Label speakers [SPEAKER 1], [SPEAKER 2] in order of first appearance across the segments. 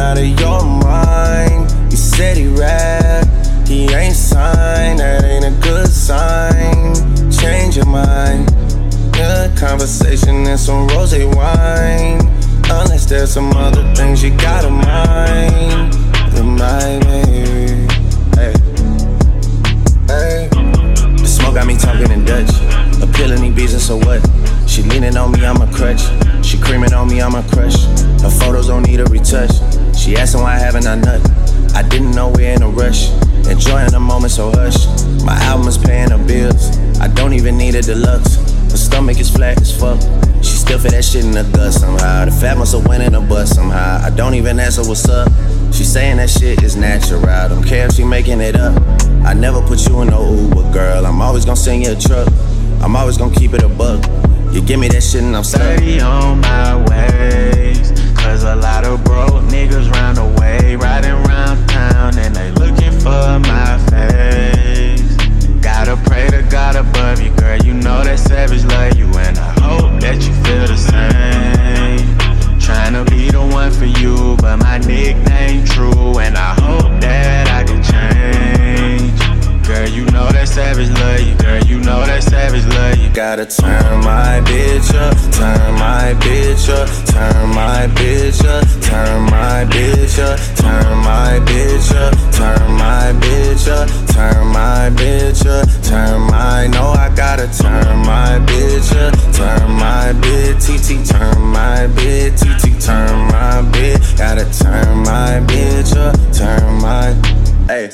[SPEAKER 1] out of your mind. You said he rap, he ain't signed, that ain't a good sign. Change your mind. Good conversation and some rosé wine. Unless there's some other things you gotta mind. My baby, hey, hey. The smoke got me talking in Dutch. Appealing these beats and so what? She leaning on me, I'm a crutch. She creaming on me, I'm a crush. Her photos don't need a retouch. She asking why haven't I nut? I didn't know we're in a rush. Enjoying the moment, so hush. My album is paying the bills. I don't even need a deluxe. Her stomach is flat as fuck. She still fit that shit in the gut somehow. The fat must have went in the butt somehow. I don't even ask her what's up. She saying that shit is natural. Don't care if she making it up. I never put you in no Uber, girl. I'm always gonna send you a truck. I'm always gonna keep it a buck. You give me that shit and I'm stuck.
[SPEAKER 2] 30 on my ways, cause a lot of broke niggas round the way, riding round town and they looking for my face. Gotta pray to God above you, girl, you know that savage love you, and I hope that you feel the same. Tryna be the one for you, but my nickname true, and I hope that I can change. Girl, you know that savage love you, girl, you know that savage love you.
[SPEAKER 1] Gotta turn my bitch up, turn my bitch up, turn my bitch up, turn my bitch up, turn my bitch up, turn my bitch up, turn my bitch up, turn my, no, I gotta turn my bitch up, turn my bitch, TT, turn my bitch, TT, turn my bitch, gotta turn my bitch up, turn my, hey.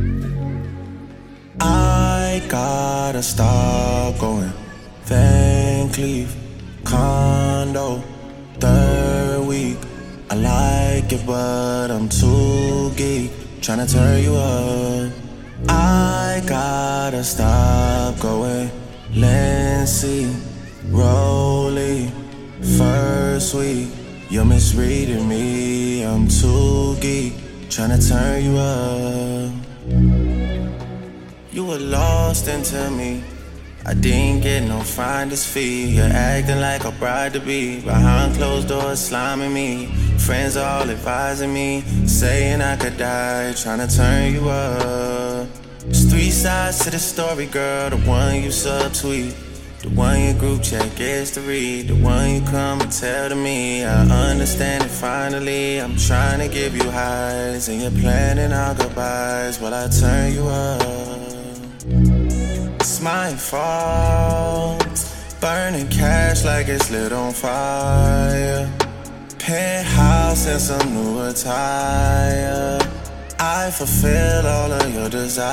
[SPEAKER 1] I gotta stop going Van Cleef, condo, third week. I like it, but I'm too geek. Tryna turn you up. I gotta stop going Lancy, Rolly, first week. You're misreading me, I'm too geek. Tryna turn you up. You were lost into me. I didn't get no finder's fee. You're acting like a bride to be. Behind closed doors, sliming me. Friends all advising me, saying I could die, trying to turn you up. There's three sides to the story, girl. The one you subtweet, the one your group chat gets to read, the one you come and tell to me. I understand it finally. I'm trying to give you highs, and you're planning our goodbyes while I turn you up. It's my fault, burning cash like it's lit on fire. Penthouse and some new attire. I fulfill all of your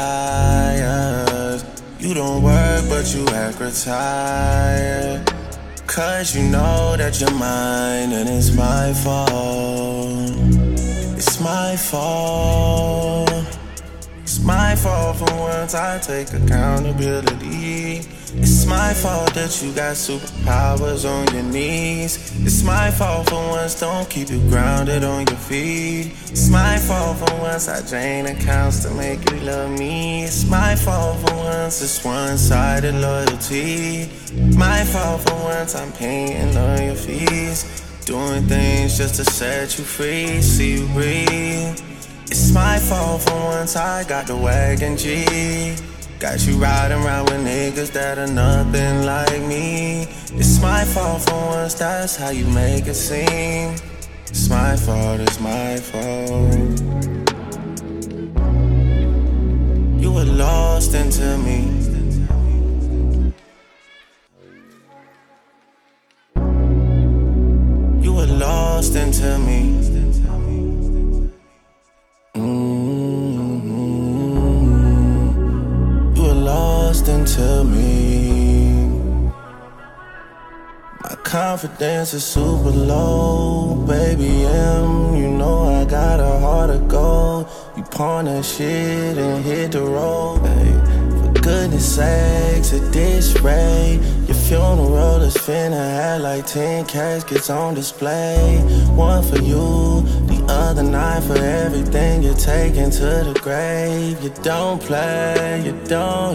[SPEAKER 1] desires. You don't work but you act retired. Cause you know that you're mine and it's my fault. It's my fault. It's my fault for once I take accountability. It's my fault that you got superpowers on your knees. It's my fault for once, don't keep you grounded on your feet. It's my fault for once, I drain accounts to make you love me. It's my fault for once, it's one-sided loyalty. My fault for once, I'm paying all your fees. Doing things just to set you free, see you breathe. It's my fault for once, I got the wagon G. Got you riding around with niggas that are nothing like me. It's my fault for once, that's how you make it seem. It's my fault, it's my fault. You were lost into me. You were lost into me. Lost into me. My confidence is super low, baby M. You know I got a heart of gold. You pawn that shit and hit the road, babe. For goodness sakes, at this rate, your funeral is finna have like 10 caskets on display. One for you, the other 9 for everything you're taking to the grave. You don't play, you don't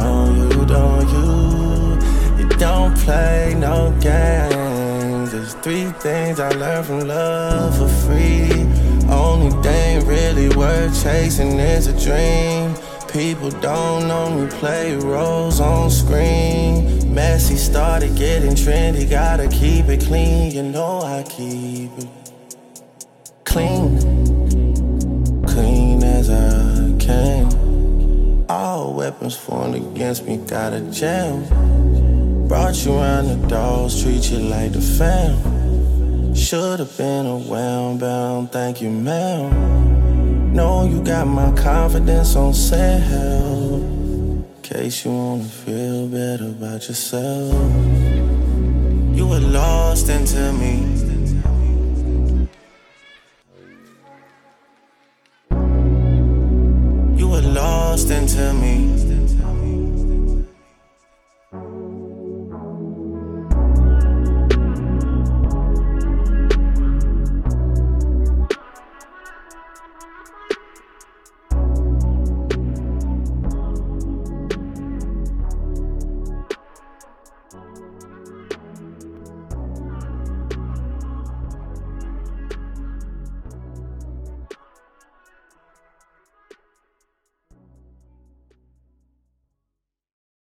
[SPEAKER 1] play no games. There's 3 things I learned from love for free. Only thing really worth chasing is a dream. People don't only play roles on screen. Messy started getting trendy, gotta keep it clean. You know I keep it clean, clean as I can. All weapons formed against me got a jam. Brought you around the dogs, treat you like the fam. Should've been around, but I don't thank you, ma'am. Know you got my confidence on sale. In case you wanna feel better about yourself. You were lost into me.